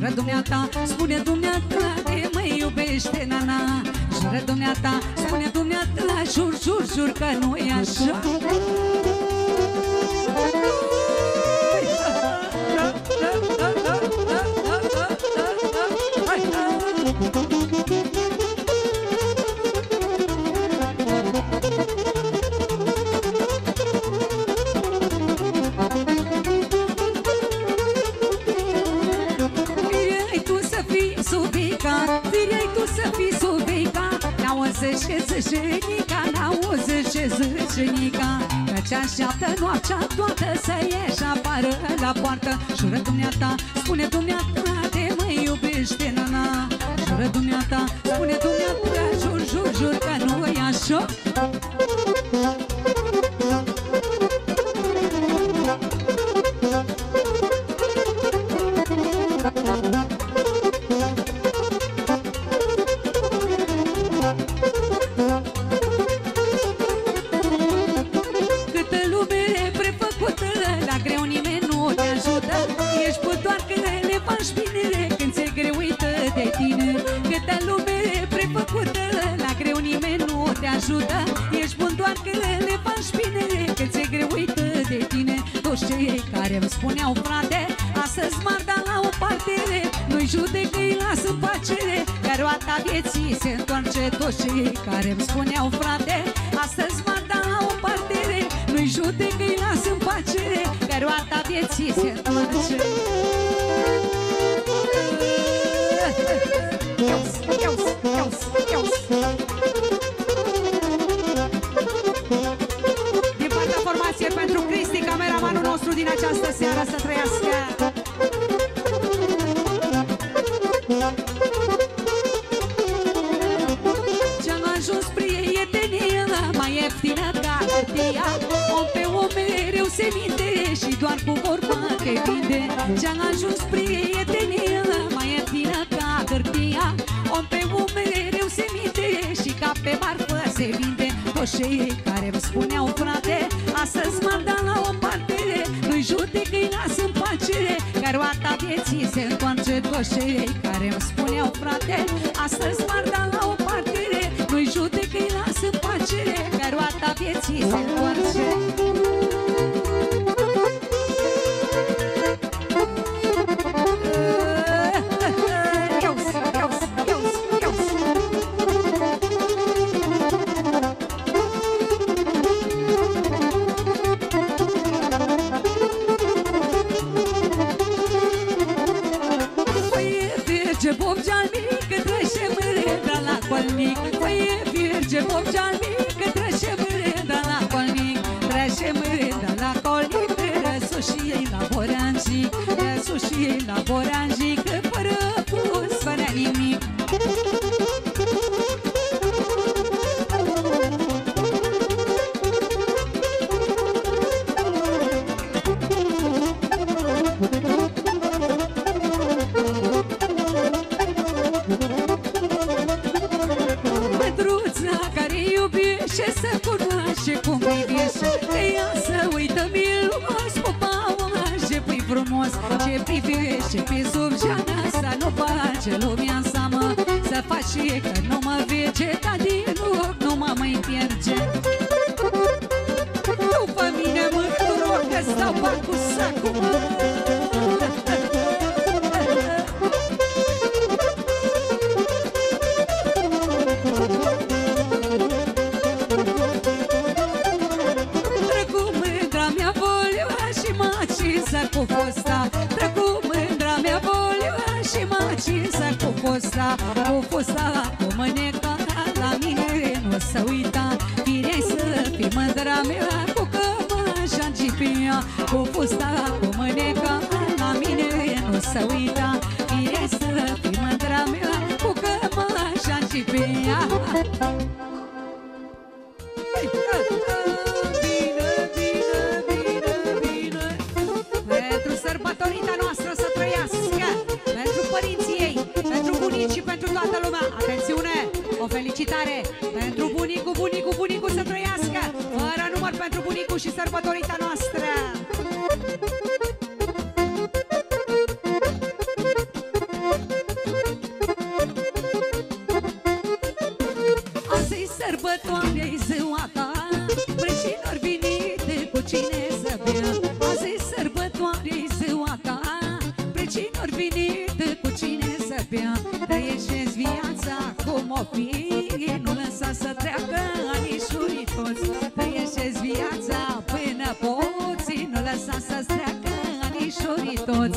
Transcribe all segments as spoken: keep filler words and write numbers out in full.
Jură dumneata, spune dumneata că mă iubește, nana. Jură dumneata, spune dumneata, jur, jur, jur că nu e așa. N-auzește zâșânica, n-auzește zâșânica, căci așteaptă noaptea toată să ieși afară la poartă. Jură dumneata, spune dumneata de mă iubește, nana. Jură dumneata, spune dumneata, jur, jur, jur că nu e așa. Ești bun doar că le faci bine, că ți-e greu, uită de tine. Toți cei care îmi spuneau, frate, astăzi m-ar da la o parte, nu-i judec, îi las în pace, că roata vieții se întoarce. Toți cei care îmi spuneau, frate, astăzi m-ar da la o parte, nu-i judec, îi las în pace, că roata vieții se întoarce. Ios, ios, ios, ios. Pentru Cristi, cameramanul nostru din această seară, să trăiască. Ce-am ajuns prietenia mai ieftină ca hârtia, om pe om mereu se minte și doar cu vorba te vinde. Ce-am ajuns prietenia mai ieftină ca hârtia, om pe om mereu se minte și ca pe marfă se vinde. Toți cei care îmi spuneau, frate, astăzi m-ar da la o parte, nu-i judec, îi las în pace, că roata vieții se întoarce. Toți cei care îmi spuneau, frate, astăzi m-ar da la o parte, nu-i judec, îi las în pace, că roata vieții se întoarce. La boranjic, fără pus, fără nimic. Mândruța care iubește să cunoaște cum privește, ea să uită milos, popaoaje, pui frumos. Ce privește pe sub geana asta, nu face lumea în seamă, să faci că nu mă vege, dar din loc nu mă mai pierge. După mine mă rog că stau par cu sacul, mă. Trecu mândra mea volioa și m-a cinză cu fosta. Trecu mândra mea volioa și m-a cinză cu fosta. Cu fosta, cu mâneca, la mine nu să uita. Firei să fii mândra mea cu cămașa în cipia. Cu fosta, cu mâneca, la mine nu să uita. Firei să fii mândra mea cu cămașa în cipia. O felicitare pentru bunicul, bunicul, bunicul să trăiască, fără număr pentru bunicul și sărbătorita noastră. ziua ta. Prăjinori venite cu cine să bea, azi e sărbătoare ziua ta. Prăjinori venite cu cine să bea, trăiește-ți viața cum o fi, nu lăsa să treacă anișurii toți. Trăiește-ți viața până poți, nu lăsa să-ți treacă anișurii toți.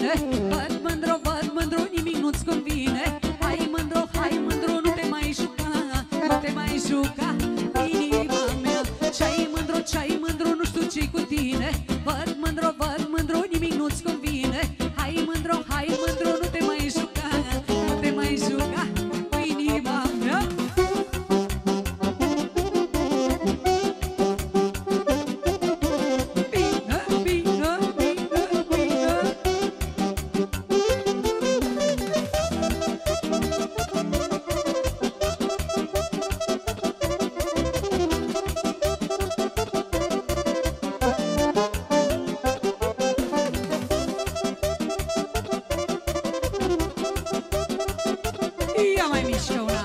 Văd mândru, văd mândru, nimic nu-ți convine. Hai mândru, hai mândru, nu te mai juca. Ia mai mișcă una.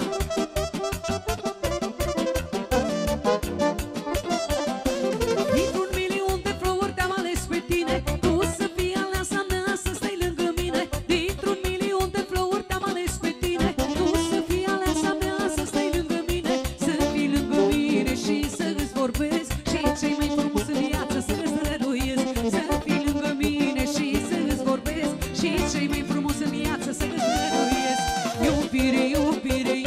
Dintr-un milion de flori te-am ales pe tine, tu să fii aleasa mea, să stai lângă mine. Dintr-un milion de flori te-am ales pe tine, tu să fii aleasa mea, să stai lângă mine. Să fii lângă mine și să îți vorbesc și cei mai frumos în viață să îți dăruiesc. Să fii lângă mine și să îți vorbesc și cei mai frumos în viață să îți dăruiesc. Iubire, iubire,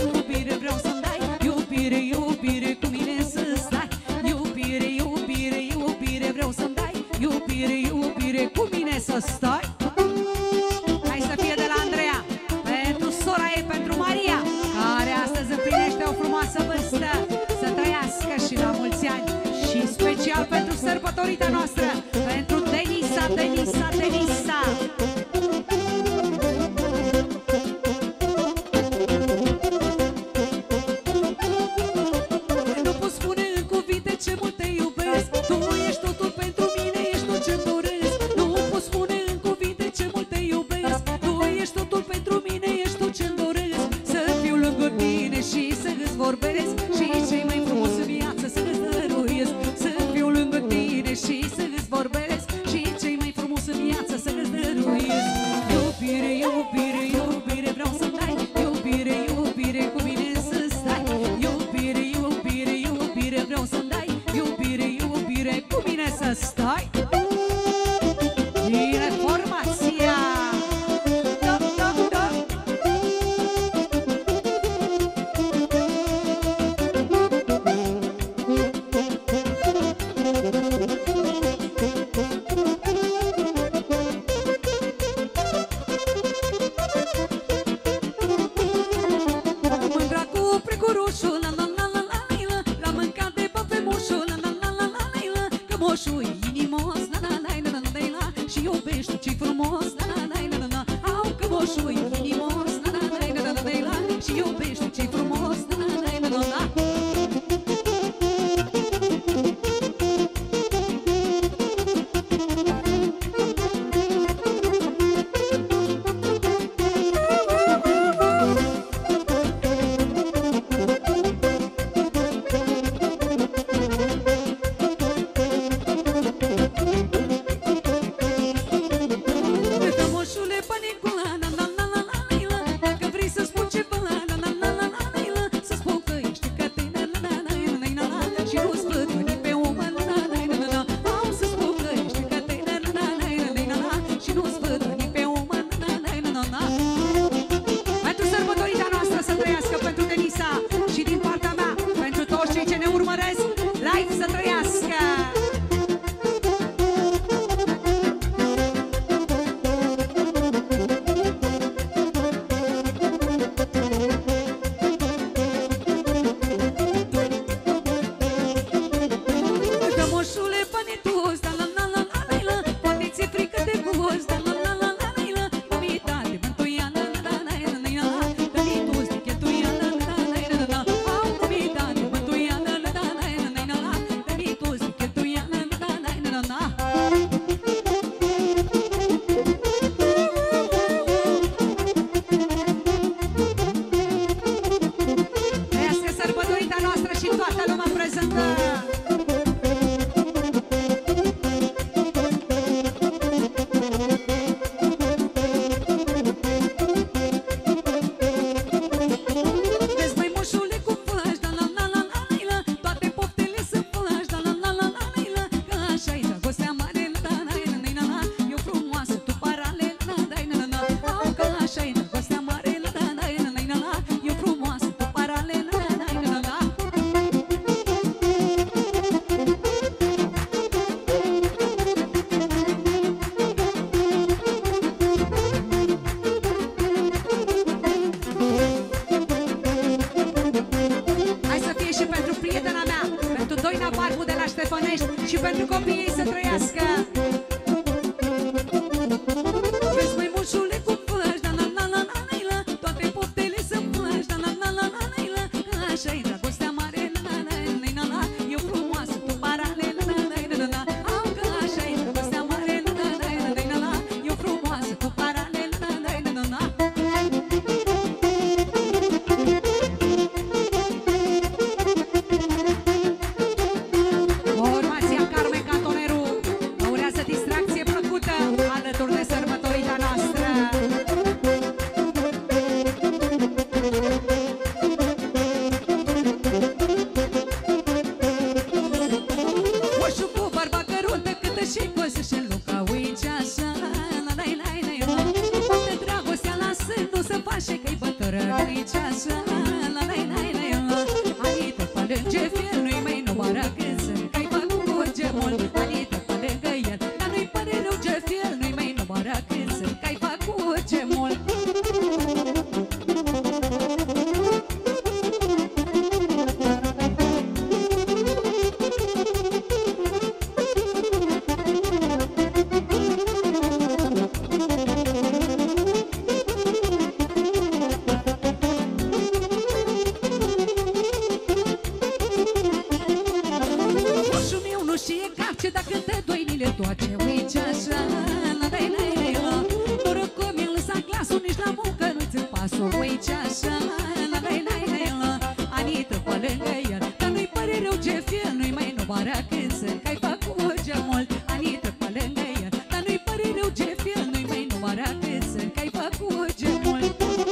toace, uiți așa, la dai dai la. Noroc că mi-a lăsat glasul, nici la muncă nu-ți pasul, uiți așa, la dai dai la. Anită pe lângă el, dar nu-i pare rău ce fel, nu-i mai numără când sunt, că-i fac cu ce mult. Anită pe lângă el, dar nu-i pare rău ce fel, nu-i mai numără când sunt, că-i fac cu ce mult.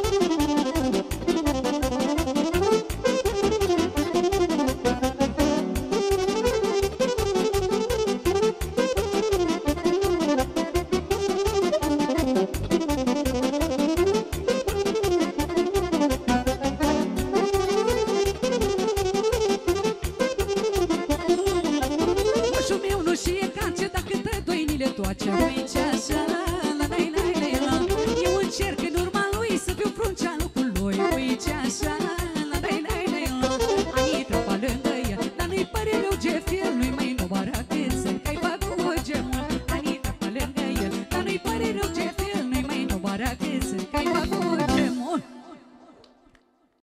Toace, uiți așa, la dai dai la. Eu încerc în urma lui să fiu pruncea locul lui, uiți așa, la dai dai la. Anită pe lângă el, dar nu-i pare rău ce fel, nu-i mai numără când sunt, că-i fac cu gemul. Anită pe lângă el, dar nu-i pare rău ce fel, nu-i mai numără când sunt, că-i fac cu